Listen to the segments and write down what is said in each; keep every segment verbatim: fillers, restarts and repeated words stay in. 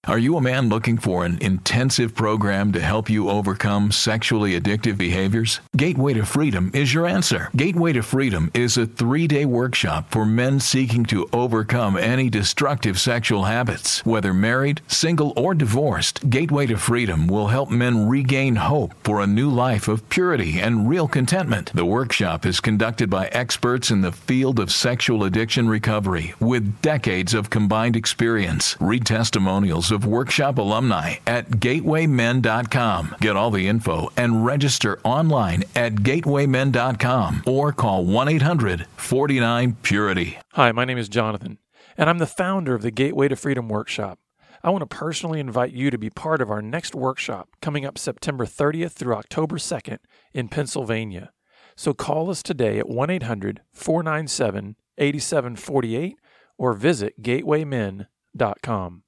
Are you a man looking for an intensive program to help you overcome sexually addictive behaviors? Gateway to Freedom is your answer. Gateway to Freedom is a three-day workshop for men seeking to overcome any destructive sexual habits. Whether married, single, or divorced, Gateway to Freedom will help men regain hope for a new life of purity and real contentment. The workshop is conducted by experts in the field of sexual addiction recovery with decades of combined experience. Read testimonials of workshop alumni at gateway men dot com. Get all the info and register online at gateway men dot com or call one eight hundred, four nine, purity. Hi, my name is Jonathan, and I'm the founder of the Gateway to Freedom Workshop. I want to personally invite you to be part of our next workshop coming up September thirtieth through October second in Pennsylvania. So call us today at one eight hundred, four nine seven, eight seven four eight or visit gateway men dot com.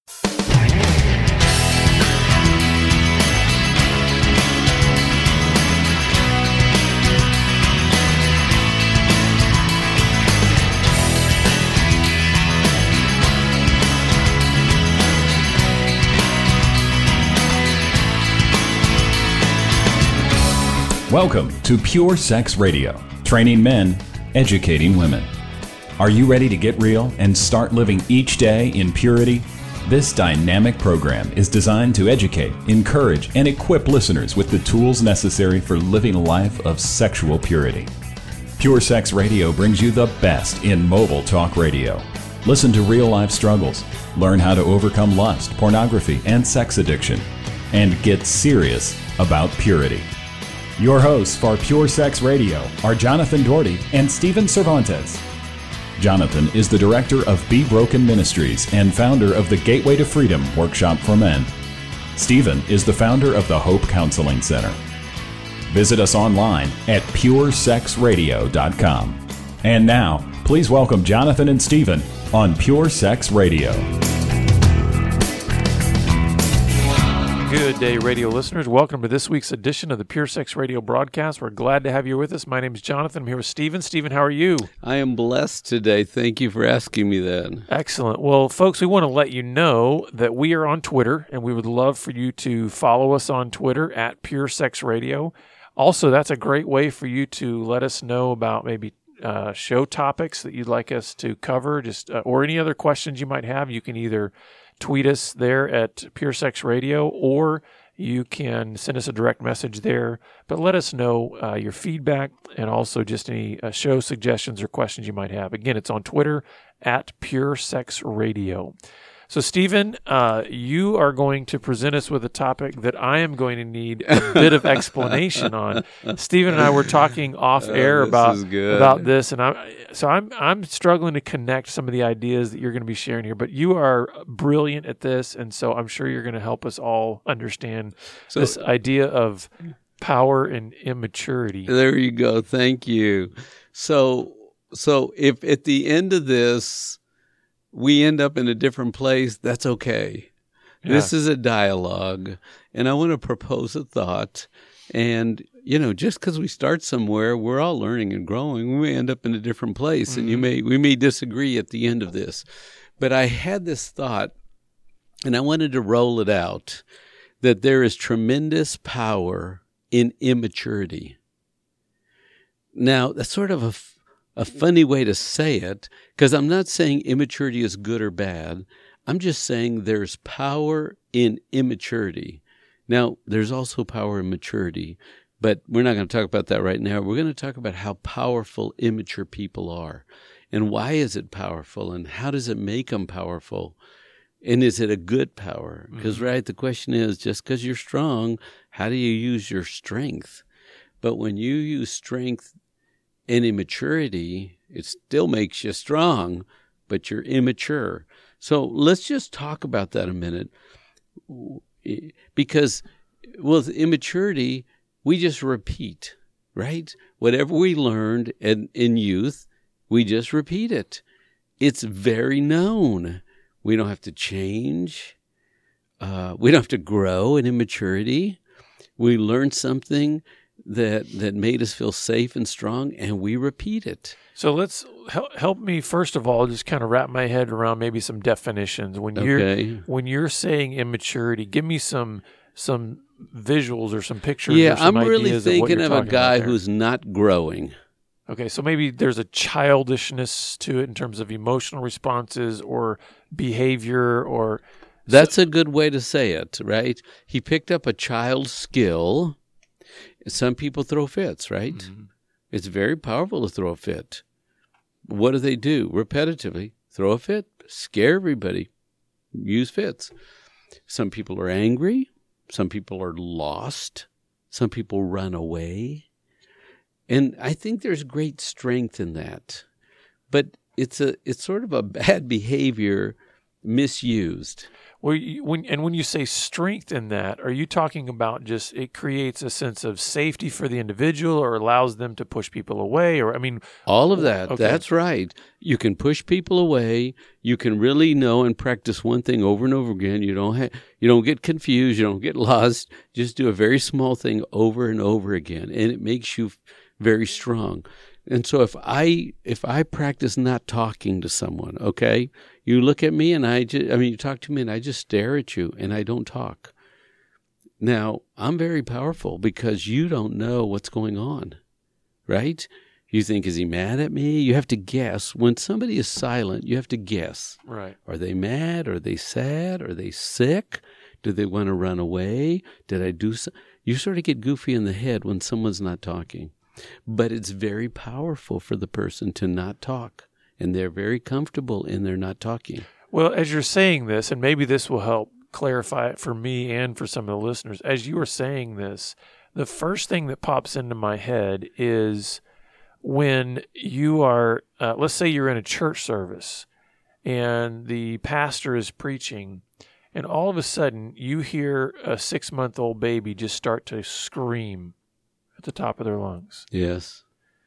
Welcome to Pure Sex Radio, training men, educating women. Are you ready to get real and start living each day in purity? This dynamic program is designed to educate, encourage, and equip listeners with the tools necessary for living a life of sexual purity. Pure Sex Radio brings you the best in mobile talk radio. Listen to real-life struggles, learn how to overcome lust, pornography, and sex addiction, and get serious about purity. Your hosts for Pure Sex Radio are Jonathan Doherty and Stephen Cervantes. Jonathan is the director of Be Broken Ministries and founder of the Gateway to Freedom Workshop for Men. Stephen is the founder of the Hope Counseling Center. Visit us online at pure sex radio dot com. And now, please welcome Jonathan and Stephen on Pure Sex Radio. Good day, radio listeners. Welcome to this week's edition of the Pure Sex Radio broadcast. We're glad to have you with us. My name is Jonathan. I'm here with Stephen. Stephen, how are you? I am blessed today. Thank you for asking me that. Excellent. Well, folks, we want to let you know that we are on Twitter, and we would love for you to follow us on Twitter at Pure Sex Radio. Also, that's a great way for you to let us know about maybe uh, show topics that you'd like us to cover, just uh, or any other questions you might have. You can either tweet us there at Pure Sex Radio, or you can send us a direct message there. But let us know uh, your feedback and also just any uh, show suggestions or questions you might have. Again, it's on Twitter at Pure Sex Radio. So, Stephen, uh, you are going to present us with a topic that I am going to need a bit of explanation on. Stephen and I were talking off air oh, about good. about this, and I so I'm I'm struggling to connect some of the ideas that you're going to be sharing here. But you are brilliant at this, and so I'm sure you're going to help us all understand so, this idea of power and immaturity. There you go. Thank you. So so if at the end of this we end up in a different place, that's okay. Yeah. This is a dialogue, and I want to propose a thought. And, you know, just because we start somewhere, we're all learning and growing. We may end up in a different place, mm-hmm. and you may we may disagree at the end of this. But I had this thought, and I wanted to roll it out, that there is tremendous power in immaturity. Now, that's sort of a A funny way to say it, because I'm not saying immaturity is good or bad. I'm just saying there's power in immaturity. Now, there's also power in maturity, but we're not going to talk about that right now. We're going to talk about how powerful immature people are, and why is it powerful, and how does it make them powerful, and is it a good power? Because, mm-hmm. right, the question is, just because you're strong, how do you use your strength? But when you use strength and immaturity, it still makes you strong, but you're immature. So let's just talk about that a minute. Because with immaturity, we just repeat, right? Whatever we learned in, in youth, we just repeat it. It's very known. We don't have to change. Uh, we don't have to grow in immaturity. We learn something. that that made us feel safe and strong, and we repeat it. So let's help, help me first of all just kind of wrap my head around maybe some definitions. When you're Okay. when you're saying immaturity, give me some some visuals or some pictures. Yeah, or some I'm really ideas of what thinking you're of a talking about guy there. who's not growing. Okay, so maybe there's a childishness to it in terms of emotional responses or behavior or That's a good way to say it, right? He picked up a child's skill. Some people throw fits, right? Mhm. It's very powerful to throw a fit. What do they do? Repetitively, throw a fit, scare everybody, use fits. Some people are angry. Some people are lost. Some people run away. And I think there's great strength in that. But it's a it's sort of a bad behavior misused. Well, you, when and when you say strength in that, are you talking about just it creates a sense of safety for the individual, or allows them to push people away, or I mean, All of that. Okay. That's right. You can push people away. You can really know and practice one thing over and over again. You don't ha- you don't get confused. You don't get lost. Just do a very small thing over and over again, and it makes you very strong. And so if I if I practice not talking to someone, okay, you look at me and I just, I mean, you talk to me and I just stare at you and I don't talk. Now, I'm very powerful because you don't know what's going on, right? You think, is he mad at me? You have to guess. When somebody is silent, you have to guess. right? Are they mad? Are they sad? Are they sick? Do they want to run away? Did I do so? You sort of get goofy in the head when someone's not talking. But it's very powerful for the person to not talk. And they're very comfortable in their not talking. Well, as you're saying this, and maybe this will help clarify it for me and for some of the listeners, as you are saying this, the first thing that pops into my head is when you are, uh, let's say you're in a church service and the pastor is preaching, and all of a sudden you hear a six-month-old baby just start to scream at the top of their lungs. Yes.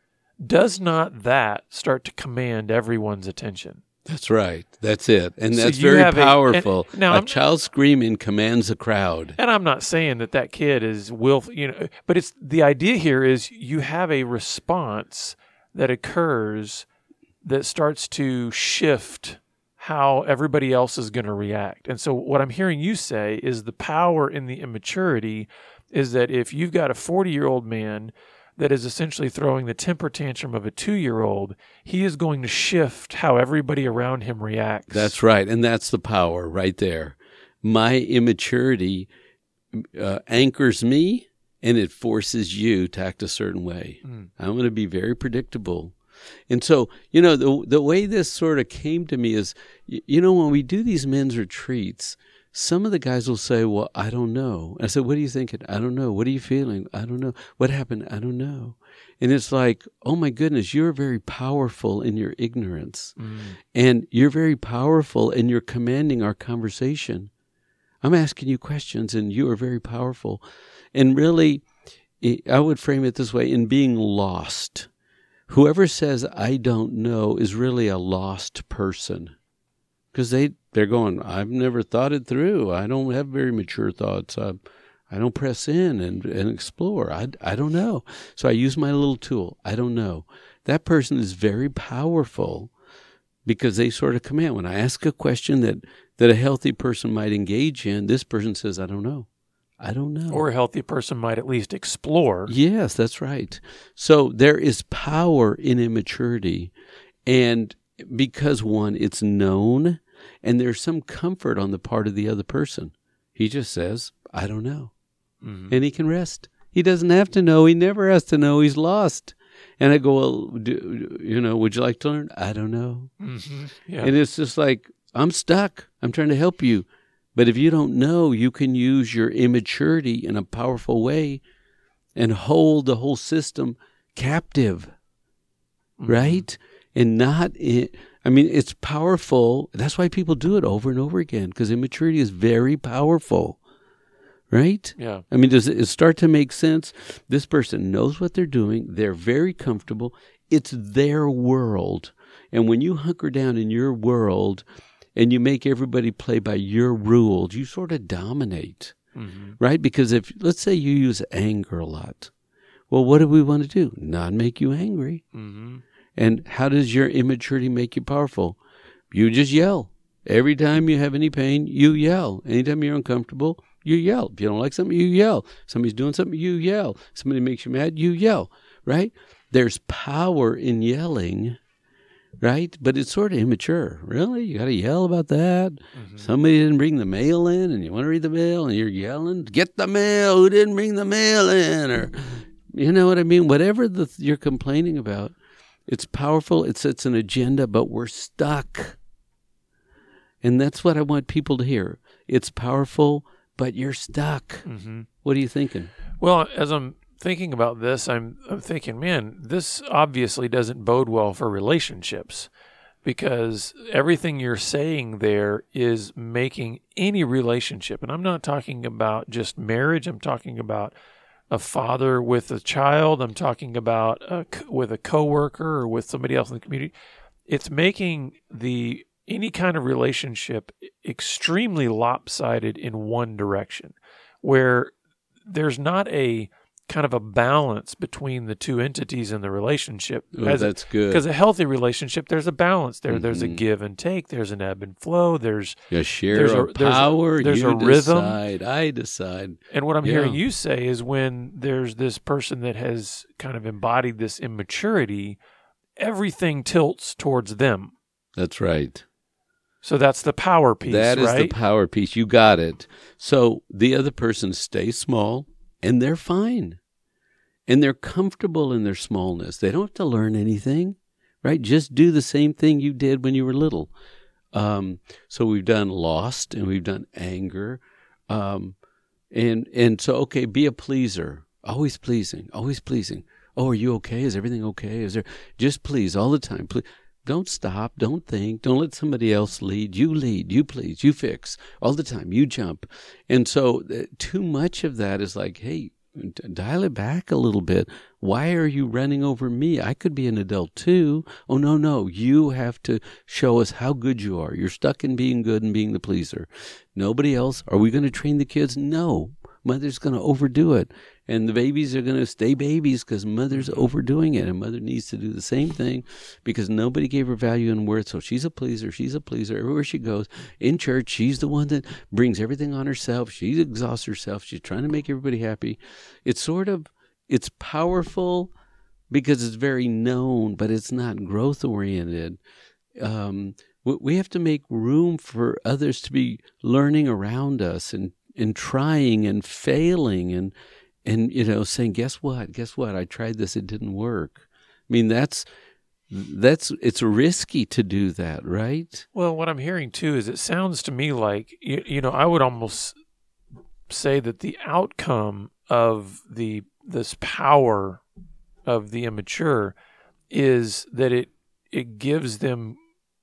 Does not that start to command everyone's attention? That's right. That's it. And So that's you very have a- and- powerful. now a I'm- child screaming commands a crowd. And I'm not saying that that kid is willful, you know, but it's the idea here is you have a response that occurs that starts to shift how everybody else is going to react. And so what I'm hearing you say is the power in the immaturity is that if you've got a forty-year-old man that is essentially throwing the temper tantrum of a two-year-old, he is going to shift how everybody around him reacts. That's right. And that's the power right there. My immaturity uh, anchors me, and it forces you to act a certain way. Mm. I'm going to be very predictable. And so, you know, the the way this sort of came to me is, y- you know, when we do these men's retreats, some of the guys will say, well, I don't know. I said, what are you thinking? I don't know. What are you feeling? I don't know. What happened? I don't know. And it's like, oh my goodness, you're very powerful in your ignorance. Mm. And you're very powerful and you're commanding our conversation. I'm asking you questions and you are very powerful. And really, I would frame it this way, in being lost. Whoever says, I don't know, is really a lost person. Because they, they're going, I've never thought it through. I don't have very mature thoughts. I, I don't press in and, and explore. I, I don't know. So I use my little tool. I don't know. That person is very powerful because they sort of command. When I ask a question that, that a healthy person might engage in, this person says, I don't know. I don't know. Or a healthy person might at least explore. Yes, that's right. So there is power in immaturity. And because, one, it's known, and there's some comfort on the part of the other person. He just says, I don't know. Mm-hmm. And he can rest. He doesn't have to know. He never has to know. He's lost. And I go, well, do, you know, would you like to learn? I don't know. Mm-hmm. Yeah. And it's just like, I'm stuck. I'm trying to help you. But if you don't know, you can use your immaturity in a powerful way and hold the whole system captive, Mm-hmm. right? And not, it, I mean, it's powerful. That's why people do it over and over again, because immaturity is very powerful, right? Yeah. I mean, does it start to make sense? This person knows what they're doing. They're very comfortable. It's their world. And when you hunker down in your world and you make everybody play by your rules, you sort of dominate, Mm-hmm. right? Because if, let's say you use anger a lot. Well, what do we want to do? Not make you angry. Mm-hmm. And how does your immaturity make you powerful? You just yell. Every time you have any pain, you yell. Anytime you're uncomfortable, you yell. If you don't like something, you yell. Somebody's doing something, you yell. Somebody makes you mad, you yell, right? There's power in yelling, right? But it's sort of immature. Really? You got to yell about that? Mm-hmm. Somebody didn't bring the mail in and you want to read the mail and you're yelling, get the mail, who didn't bring the mail in? Or, you know what I mean? Whatever the, you're complaining about, it's powerful. It sets an agenda, but we're stuck. And that's what I want people to hear. It's powerful, but you're stuck. Mm-hmm. What are you thinking? Well, as I'm thinking about this, I'm, I'm thinking, man, this obviously doesn't bode well for relationships, because everything you're saying there is making any relationship, and I'm not talking about just marriage, I'm talking about a father with a child, I'm talking about a, with a coworker or with somebody else in the community. It's making the any kind of relationship extremely lopsided in one direction, where there's not a kind of a balance between the two entities in the relationship. Oh, As that's a, good. Because a healthy relationship, there's a balance there. Mm-hmm. There's a give and take. There's an ebb and flow. There's a share there's of a, power. There's a, there's you a rhythm. Decide, I decide. And what I'm yeah. hearing you say is when there's this person that has kind of embodied this immaturity, everything tilts towards them. That's right. So that's the power piece, That is right? the power piece. You got it. So the other person stays small, and they're fine. And they're comfortable in their smallness. They don't have to learn anything, right? Just do the same thing you did when you were little. Um, so we've done lost, and we've done anger. Um, and and so, okay, be a pleaser. Always pleasing, always pleasing. Oh, are you okay? Is everything okay? Is there? Just please all the time. Please. Don't stop. Don't think. Don't let somebody else lead. You lead. You please. You fix. All the time. You jump. And so uh, too much of that is like, hey, dial it back a little bit. Why are you running over me? I could be an adult too. Oh, no, no. You have to show us how good you are. You're stuck in being good and being the pleaser. Nobody else. Are we going to train the kids? No. Mother's going to overdo it. And the babies are going to stay babies because mother's overdoing it. And mother needs to do the same thing because nobody gave her value and worth. So she's a pleaser. She's a pleaser. Everywhere she goes. In church, she's the one that brings everything on herself. She exhausts herself. She's trying to make everybody happy. It's sort of, it's powerful because it's very known, but it's not growth-oriented. Um, we have to make room for others to be learning around us and, and trying and failing and, And, you know, saying, guess what? Guess what? I tried this. It didn't work. I mean, that's, that's, it's risky to do that, right? Well, what I'm hearing too is it sounds to me like, you, you know, I would almost say that the outcome of the, this power of the immature is that it, it gives them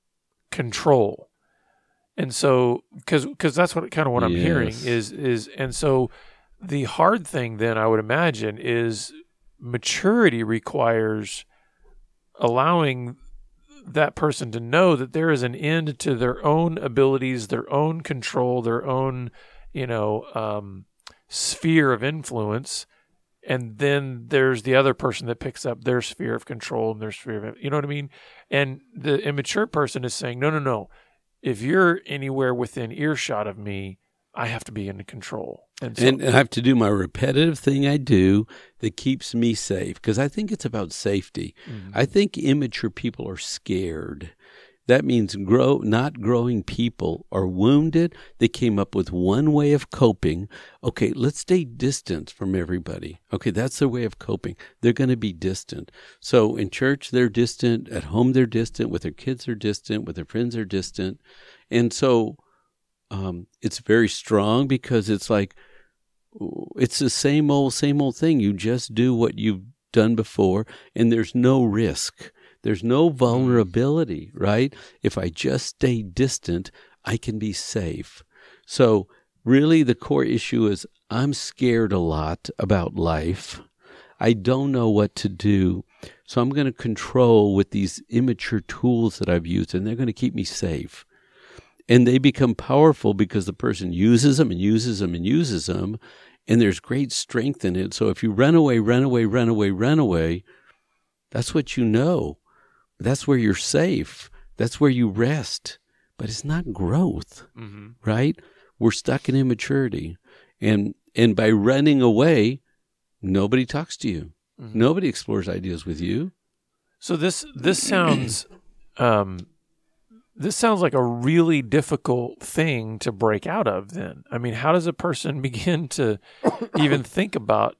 control. And so, cause, cause that's what kind of what I'm yes. hearing is, is, and so, the hard thing then, I would imagine, is maturity requires allowing that person to know that there is an end to their own abilities, their own control, their own, you know, um, sphere of influence. And then there's the other person that picks up their sphere of control and their sphere of, you know what I mean? And the immature person is saying, no, no, no. If you're anywhere within earshot of me, I have to be in control. And, so, and I have to do my repetitive thing I do that keeps me safe because I think it's about safety. Mm-hmm. I think immature people are scared. That means grow, not growing people are wounded. They came up with one way of coping. Okay, let's stay distant from everybody. Okay, that's their way of coping. They're going to be distant. So in church, they're distant. At home, they're distant. With their kids, they're distant. With their friends, they're distant. And so um, it's very strong because it's like, it's the same old, same old thing. You just do what you've done before, and there's no risk. There's no vulnerability, right? If I just stay distant, I can be safe. So really the core issue is I'm scared a lot about life. I don't know what to do. So I'm going to control with these immature tools that I've used, and they're going to keep me safe. And they become powerful because the person uses them and uses them and uses them, and there's great strength in it. So if you run away, run away, run away, run away, that's what you know. That's where you're safe. That's where you rest. But it's not growth, mm-hmm. right? We're stuck in immaturity. And and by running away, nobody talks to you. Mm-hmm. Nobody explores ideas with you. So this this sounds um, this sounds like a really difficult thing to break out of then. I mean, how does a person begin to even think about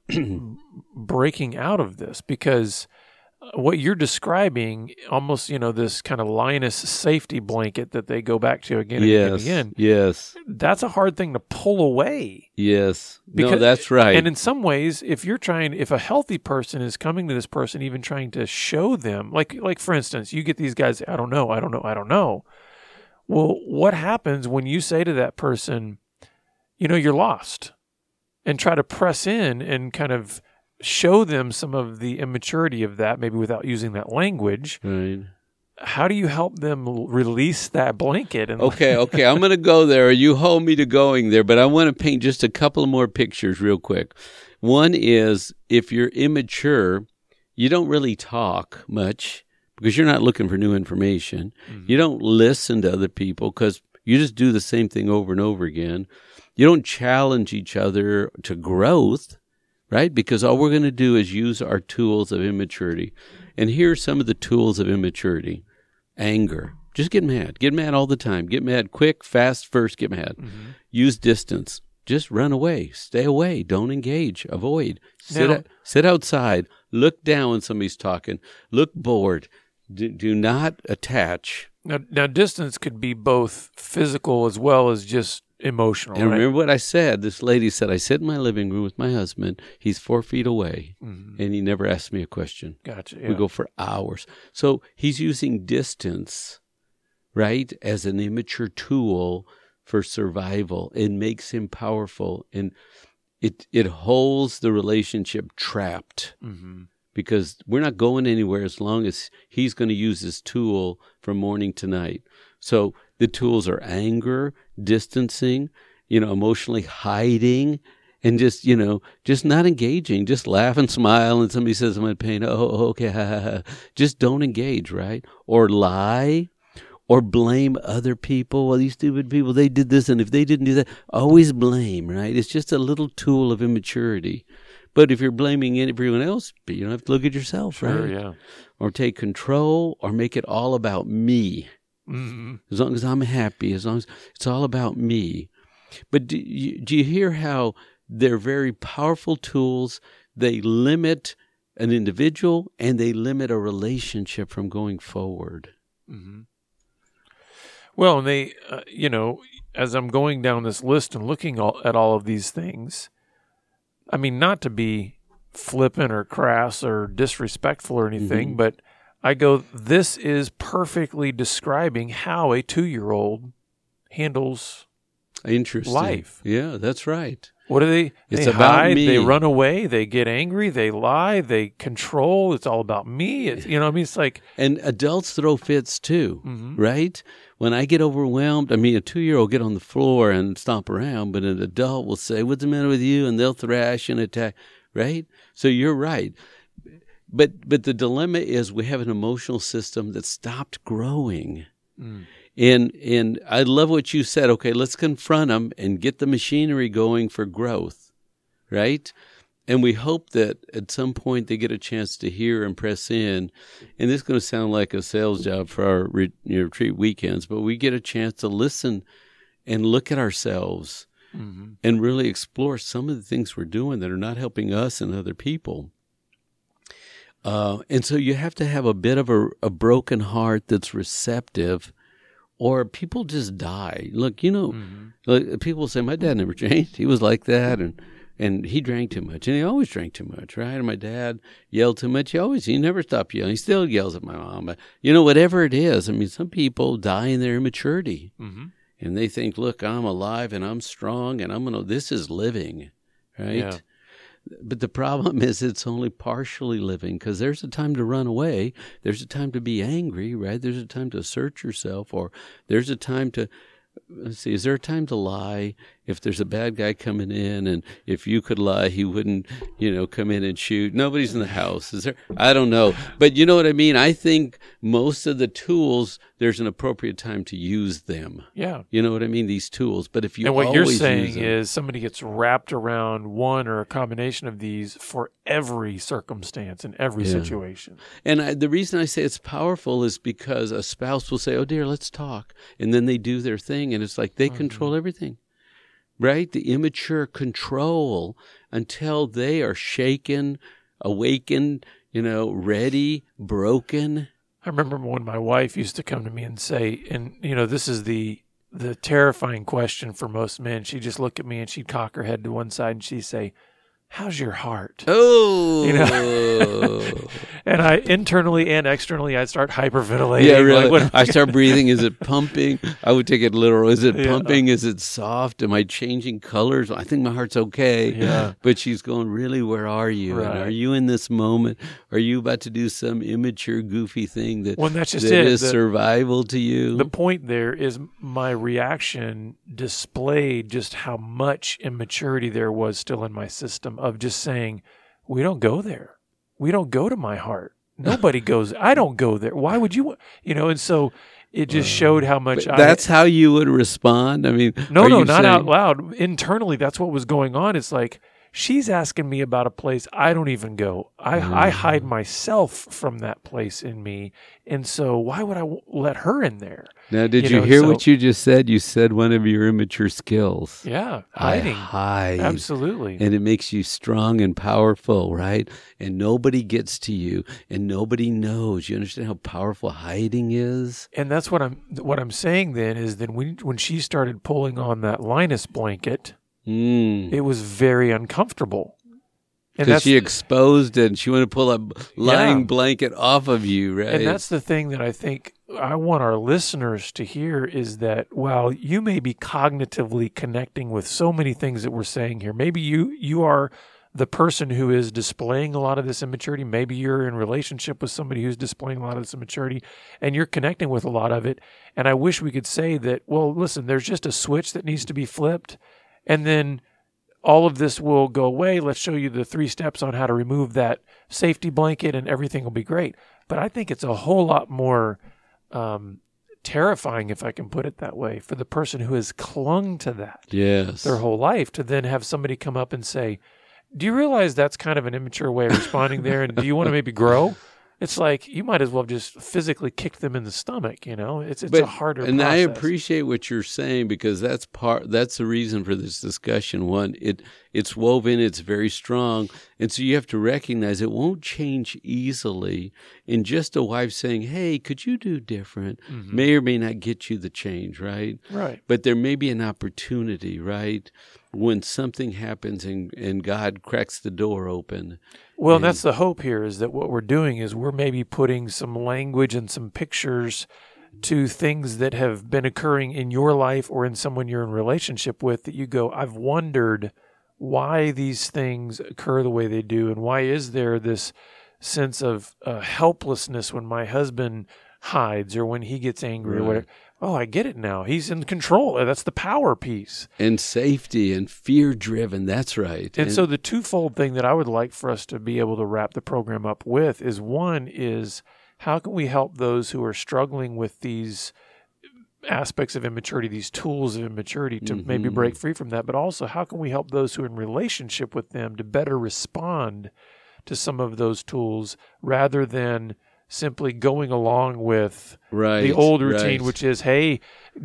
breaking out of this? Because what you're describing, almost, you know, this kind of lioness safety blanket that they go back to again and yes, again and again. Yes. That's a hard thing to pull away. Yes. Because, no, that's right. And in some ways, if you're trying, if a healthy person is coming to this person, even trying to show them, like, like for instance, you get these guys, I don't know, I don't know, I don't know. Well, what happens when you say to that person, you know, you're lost, and try to press in and kind of show them some of the immaturity of that, maybe without using that language. Right. How do you help them release that blanket? And okay, okay, I'm going to go there. You hold me to going there, but I want to paint just a couple of more pictures real quick. One is, if you're immature, you don't really talk much because you're not looking for new information. Mm-hmm. You don't listen to other people because you just do the same thing over and over again. You don't challenge each other to growth. Right? Because all we're going to do is use our tools of immaturity. And here are some of the tools of immaturity. Anger. Just get mad. Get mad all the time. Get mad quick, fast, first, get mad. Mm-hmm. Use distance. Just run away. Stay away. Don't engage. Avoid. Sit, now, a- sit outside. Look down when somebody's talking. Look bored. Do, do not attach. Now, now, distance could be both physical as well as just emotional. And right? remember what I said. This lady said, I sit in my living room with my husband. He's four feet away, mm-hmm. and he never asked me a question. Gotcha. Yeah. We go for hours. So he's using distance, right, as an immature tool for survival. It makes him powerful, and it it holds the relationship trapped. Mm-hmm. Because we're not going anywhere as long as he's going to use this tool from morning to night. So the tools are anger, distancing, you know, emotionally hiding, and just, you know, just not engaging. Just laugh and smile, and somebody says, I'm in pain. Oh, okay. Just don't engage, right? Or lie, or blame other people. Well, these stupid people, they did this, and if they didn't do that, always blame, right? It's just a little tool of immaturity. But if you're blaming everyone else, you don't have to look at yourself, sure, right? Yeah. Or take control, or make it all about me. Mm-hmm. As long as I'm happy, as long as it's all about me. But do you, do you hear how they're very powerful tools? They limit an individual, and they limit a relationship from going forward. Mm-hmm. Well, and they, uh, you know, as I'm going down this list and looking all, at all of these things, I mean, not to be flippant or crass or disrespectful or anything, mm-hmm. but I go, this is perfectly describing how a two-year-old handles Interesting. life. Yeah, that's right. What do they? It's they about hide, me. They run away. They get angry. They lie. They control. It's all about me. It's, you know, what I mean, it's like, and adults throw fits too, mm-hmm. right? When I get overwhelmed, I mean, a two-year-old get on the floor and stomp around, but an adult will say, "What's the matter with you?" And they'll thrash and attack, right? So you're right. But but the dilemma is we have an emotional system that stopped growing. Mm. And and I love what you said. Okay, let's confront them and get the machinery going for growth, right? And we hope that at some point they get a chance to hear and press in. And this is going to sound like a sales job for our re, you know, retreat weekends, but we get a chance to listen and look at ourselves mm-hmm. and really explore some of the things we're doing that are not helping us and other people. Uh, and so you have to have a bit of a, a broken heart that's receptive, or people just die. Look, you know, mm-hmm. like, people say, my dad never changed. He was like that, and and he drank too much, and he always drank too much, right? And my dad yelled too much. He always, he never stopped yelling. He still yells at my mom. But, you know, whatever it is, I mean, some people die in their immaturity, mm-hmm. and they think, look, I'm alive, and I'm strong, and I'm going to, this is living, right? Yeah. But the problem is it's only partially living, because there's a time to run away. There's a time to be angry, right? There's a time to assert yourself, or there's a time to let's see, is there a time to lie? If there's a bad guy coming in, and if you could lie, he wouldn't, you know, come in and shoot. Nobody's in the house. Is there? I don't know. But you know what I mean? I think most of the tools, there's an appropriate time to use them. Yeah. You know what I mean? These tools. But if you And what always you're use saying them, is somebody gets wrapped around one or a combination of these for every circumstance and every Yeah. situation. And I, the reason I say it's powerful is because a spouse will say, oh, dear, let's talk. And then they do their thing, and it's like they mm-hmm. control everything. Right? The immature control until they are shaken, awakened, you know, ready, broken. I remember when my wife used to come to me and say, and, you know, this is the the terrifying question for most men. She'd just look at me and she'd cock her head to one side and she'd say, how's your heart? Oh, you know? And I internally and externally, I'd start hyperventilating. Yeah, really. Like, I start breathing. Is it pumping? I would take it literal. Is it Yeah. pumping? Is it soft? Am I changing colors? I think my heart's okay. Yeah. But she's going, really, where are you? Right. And are you in this moment? Are you about to do some immature, goofy thing that, Well, that's just that it. is The- survival to you? The point there is my reaction displayed just how much immaturity there was still in my system of just saying, we don't go there. We don't go to my heart. Nobody goes. I don't go there. Why would you? You know, and so it just showed how much But I. that's how you would respond? I mean, No, are no, you not saying- out loud. Internally, that's what was going on. It's like, she's asking me about a place I don't even go. I, Mm. I hide myself from that place in me. And so why would I w- let her in there? Now, did You you, know, hear so- what you just said? You said one of your immature skills. Yeah, I hiding. hide. Absolutely. And it makes you strong and powerful, right? And nobody gets to you, and nobody knows. You understand how powerful hiding is? And that's what I'm what I'm saying then is that when when she started pulling on that Linus blanket, Mm. it was very uncomfortable. And Because that's she exposed it, and she wanted to pull a lying Yeah. blanket off of you, right? and that's the thing that I think I want our listeners to hear is that while you may be cognitively connecting with so many things that we're saying here, maybe you you are the person who is displaying a lot of this immaturity. Maybe you're in relationship with somebody who's displaying a lot of this immaturity, and you're connecting with a lot of it. And I wish we could say that, well, listen, there's just a switch that needs to be flipped, and then all of this will go away. Let's show you the three steps on how to remove that safety blanket, and everything will be great. But I think it's a whole lot more um, terrifying, if I can put it that way, for the person who has clung to that yes. their whole life to then have somebody come up and say, do you realize that's kind of an immature way of responding there? And do you want to maybe grow? It's like you might as well have just physically kicked them in the stomach, you know? It's it's But- a harder and process. I appreciate what you're saying, because that's part that's the reason for this discussion. One, it it's woven, it's very strong, and so you have to recognize it won't change easily. And just a wife saying, hey, could you do different, Mhm. may or may not get you the change, right? Right. But there may be an opportunity, right, when something happens and, and God cracks the door open. Well, And- and that's the hope here, is that what we're doing is we're maybe putting some language and some pictures to things that have been occurring in your life or in someone you're in relationship with, that you go, I've wondered why these things occur the way they do, and why is there this sense of uh, helplessness when my husband hides or when he gets angry or Right. whatever. Oh, I get it now. He's in control. That's the power piece. And safety and fear driven. That's right. And, so the twofold thing that I would like for us to be able to wrap the program up with is, one is, how can we help those who are struggling with these aspects of immaturity, these tools of immaturity, to Mhm. maybe break free from that? But also, how can we help those who are in relationship with them to better respond to some of those tools, rather than simply going along with right, the old routine, right. which is, hey,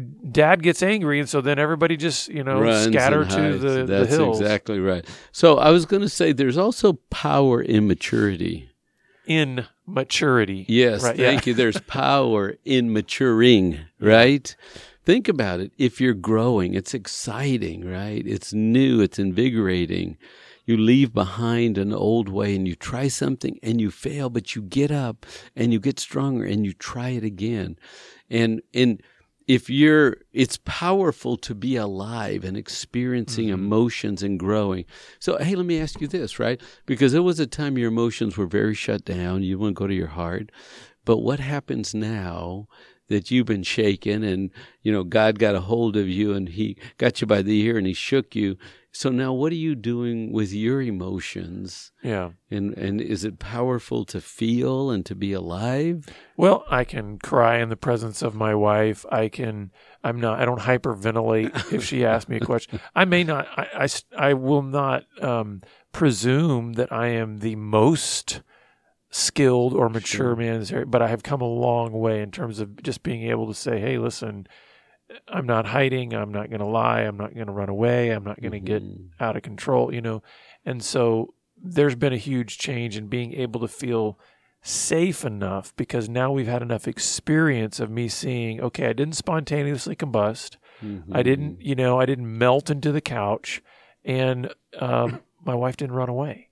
dad gets angry, and so then everybody just, you know, Runs scatter and to hides. the, the That's hills. exactly right. So I was going to say there's also power in maturity. In maturity. Yes, Right, thank yeah. you. There's power in maturing, right? Think about it. If you're growing, it's exciting, right? It's new, it's invigorating. You leave behind an old way and you try something and you fail, but you get up and you get stronger and you try it again. And and if you're, it's powerful to be alive and experiencing Mm-hmm. emotions and growing. So, hey, let me ask you this, right? Because there was a time your emotions were very shut down. You wouldn't go to your heart. But what happens now that you've been shaken, and, you know, God got a hold of you and he got you by the ear and he shook you. So now what are you doing with your emotions? Yeah. And and is it powerful to feel and to be alive? Well, I can cry in the presence of my wife. I can, I'm not, I don't hyperventilate if she asks me a question. I may not, I, I, I will not um, presume that I am the most skilled or mature Sure. man in this area, but I have come a long way in terms of just being able to say, hey, listen, I'm not hiding. I'm not going to lie. I'm not going to run away. I'm not going to Mm-hmm. get out of control, you know? And so there's been a huge change in being able to feel safe enough, because now we've had enough experience of me seeing, okay, I didn't spontaneously combust. Mm-hmm. I didn't, you know, I didn't melt into the couch, and um, my wife didn't run away.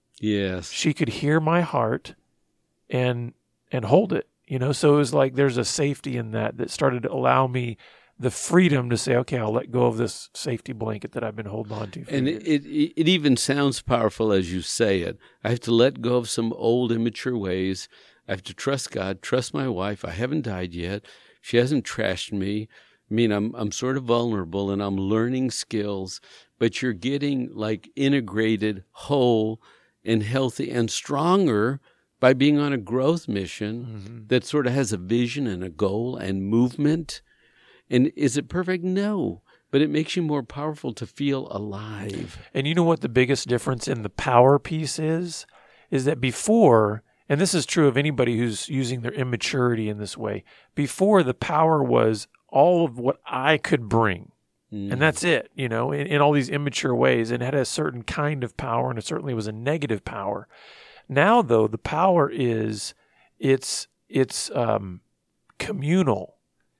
Yes. She could hear my heart and and hold it, you know? So it was like there's a safety in that that started to allow me the freedom to say, okay, I'll let go of this safety blanket that I've been holding on to for And years. it, it it even sounds powerful as you say it. I have to let go of some old immature ways. I have to trust God, trust my wife. I haven't died yet. She hasn't trashed me. I mean, I'm I'm sort of vulnerable and I'm learning skills, but you're getting like integrated, whole, and healthy and stronger by being on a growth mission Mm-hmm. that sort of has a vision and a goal and movement. And is it perfect? No. But it makes you more powerful to feel alive. And you know what the biggest difference in the power piece is? Is that before, and this is true of anybody who's using their immaturity in this way, before the power was all of what I could bring. Mm. And that's it, you know, in, in all these immature ways, and it had a certain kind of power, and it certainly was a negative power. Now, though, the power is, it's, it's um, communal,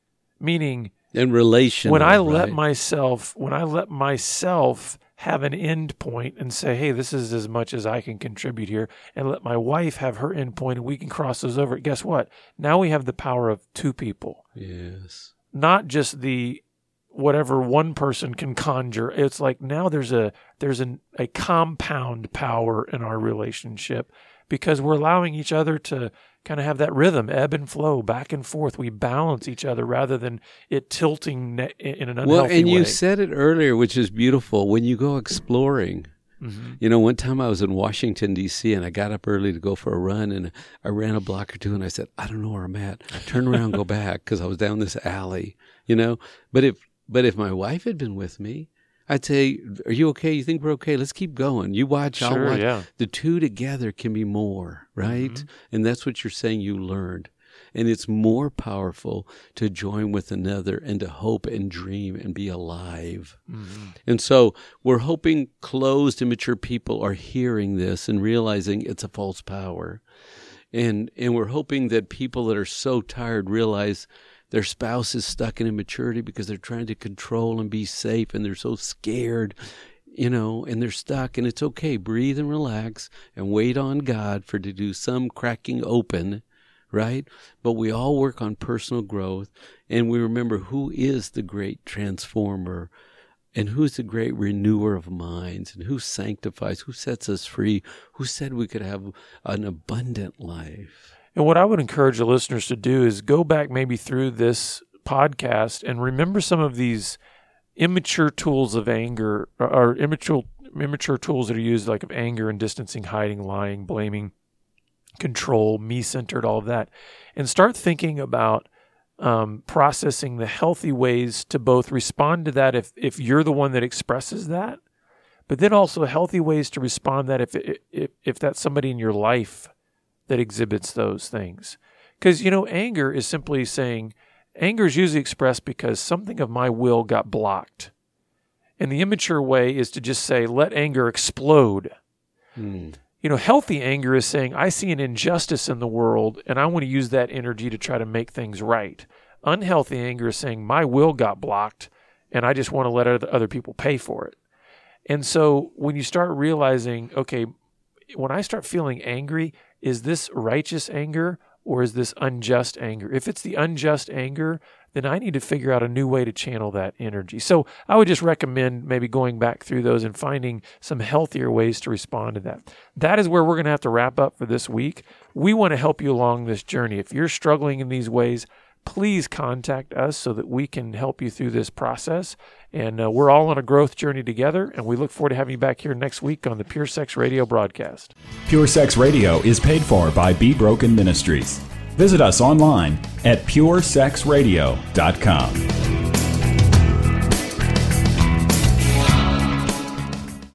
meaning And relational. when I let right? myself, when I let myself have an end point and say, hey, this is as much as I can contribute here, and let my wife have her end point and we can cross those over, guess what? Now we have the power of two people, Yes. not just the whatever one person can conjure. It's like now there's a there's an, a compound power in our relationship, because we're allowing each other to kind of have that rhythm, ebb and flow, back and forth. We balance each other rather than it tilting ne- in an unhealthy Well, and way. you said it earlier, which is beautiful. When you go exploring, Mm-hmm. you know, one time I was in Washington, D C, and I got up early to go for a run, and I ran a block or two, and I said, I don't know where I'm at. Turn around, go back, because I was down this alley, you know. But if but if my wife had been with me, I'd say, are you okay? You think we're okay? Let's keep going. You watch, I'll Sure, watch. yeah. The two together can be more, right? Mm-hmm. And that's what you're saying you learned. And it's more powerful to join with another and to hope and dream and be alive. Mm-hmm. And so we're hoping closed, immature people are hearing this and realizing it's a false power. And and we're hoping that people that are so tired realize their spouse is stuck in immaturity because they're trying to control and be safe, and they're so scared, you know, and they're stuck. And it's okay. Breathe and relax and wait on God for to do some cracking open, right? But we all work on personal growth, and we remember who is the great transformer, and who's the great renewer of minds, and who sanctifies, who sets us free, who said we could have an abundant life. And what I would encourage the listeners to do is go back maybe through this podcast and remember some of these immature tools of anger, or, or immature immature tools that are used, like of anger and distancing, hiding, lying, blaming, control, me-centered, all of that, and start thinking about um, processing the healthy ways to both respond to that if if you're the one that expresses that, but then also healthy ways to respond that if if if that's somebody in your life that exhibits those things. Because, you know, anger is simply saying, anger is usually expressed because something of my will got blocked. And the immature way is to just say, let anger explode. Hmm. You know, healthy anger is saying, I see an injustice in the world, and I want to use that energy to try to make things right. Unhealthy anger is saying, my will got blocked, and I just want to let other people pay for it. And so when you start realizing, okay, when I start feeling angry, is this righteous anger or is this unjust anger? If it's the unjust anger, then I need to figure out a new way to channel that energy. So I would just recommend maybe going back through those and finding some healthier ways to respond to that. That is where we're going to have to wrap up for this week. We want to help you along this journey. If you're struggling in these ways, please contact us so that we can help you through this process. And uh, we're all on a growth journey together, and we look forward to having you back here next week on the Pure Sex Radio broadcast. Pure Sex Radio is paid for by Be Broken Ministries. Visit us online at pure sex radio dot com.